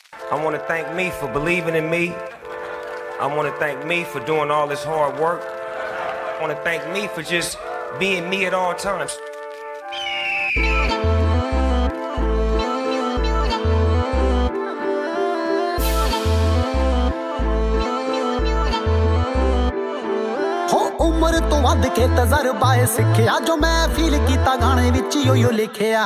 I want to thank me for believing in me. I want to thank me for doing all this hard work. I want to thank me for just being me at all times. उम्र तो वध के तजर्बा सिखिया जो मैं feel किया गाने विच यो लिखिया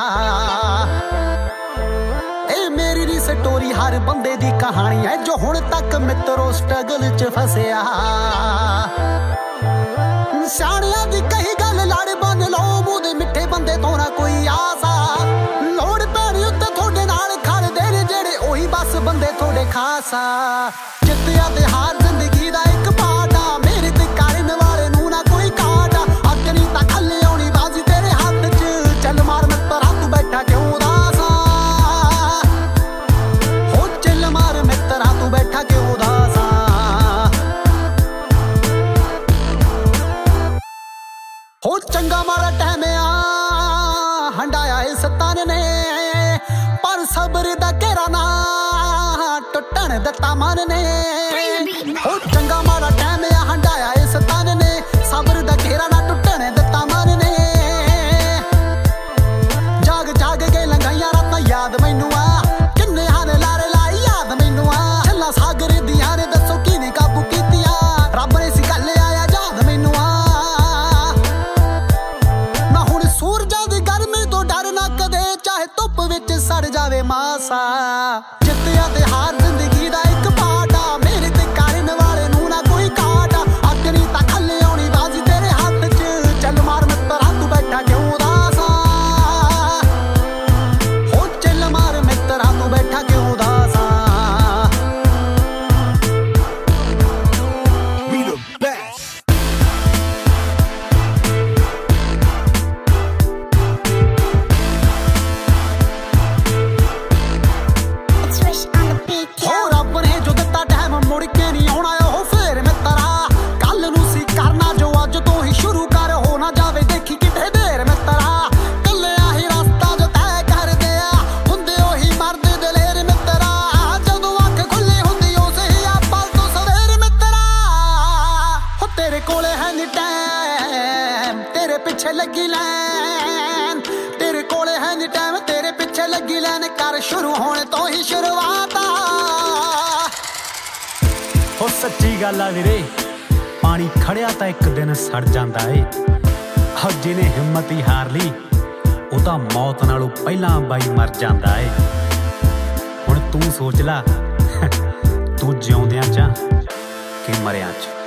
ए मेरी री स्टोरी हर बंदे दी कहानी है जो हुण तक मित्रों स्ट्रगल च फसिया सियाणियां दी कही गल लड़ बन लो मूंह दे मिठे बंदे तो ना कोई आसा लोड़ पैणी उत्ते थोड़े नाल खड़दे ने जेड़े ओही बस बंदे थोड़े खासा जित्तिया ते हार जिंदगी दा एक पार्ट आ मेरे ते करन वाले नूं ना कोई काट आ अज नहीं तां कल आउणी बाजी तेरे हत्थ च चल मार मित्रा तू बैठा क्यों उदास हो चल मार मित्रा तू बैठा क्यों उदास हो चंगा मारा टाइम आ हंडाया इस तन ने पर सब्र दा घेरा ना टुटण दिता मन ने हो चंगा मारा टाइम आ हंडाया इस तन ने सब्र दा घेरा ना टुटण दिता मन ने जाग जाग के लंघाइया रातां याद मैनू आ किन्ने हारे लारे लाई याद मैनू आ छल्ला सागर दियां ने दसो किने काबू कीतिया रब ने सी गल आया याद मैनू आ ना हुण सूरजां दी गर्मी तो डर ना कदे चाहे धुप विच सड़ जावे मासा जित्तिया ते हार जिंदगी दा एक पार्ट आ मेरे ते करन वाले नूं ना कोई काट अज नहीं तां कल आउणी बाजी तेरे हत्थ च चल मार मित्रा तू बैठा क्यों उदास हो चल मार मित्रा तू बैठा क्यों उदास We the best. It's Wish on the beat, हो yo. रब ने जो दिता टाइम मुड़ के नहीं आउणा ओ फिर मित्रा कल नूं सी करना जो अज तो ही शुरू कर हो ना जावे देखी किथे देर मित्रा कल्लिया ही रास्ता जो तय कर दिया हुंदे ओही मर्द दलेर मित्रा जदों अख खुली हुंदी उसे ही आपल तो सवेर मित्रा हो तेरे कोले है नी टाइम तेरे पिछे लगी लैन तेरे कोले है नी टाइम तेरे पिछे लगी लैन कर शुरू होने तो ही शुरुआत हो सच्ची गल आ वीरे पानी खड़िया तां एक दिन सड़ जांदा ए हो जिने हिम्मत ही हार ली ਉਹ ਤਾਂ मौत नालों ਪਹਿਲਾਂ ਬਾਈ ਮਰ ਜਾਂਦਾ ਏ ਹੁਣ ਤੂੰ ਸੋਚ ਲਾ ਤੂੰ ਜਿਉਂਦਿਆਂ ਚ ਕਿ ਮਰਿਆਂ ਚ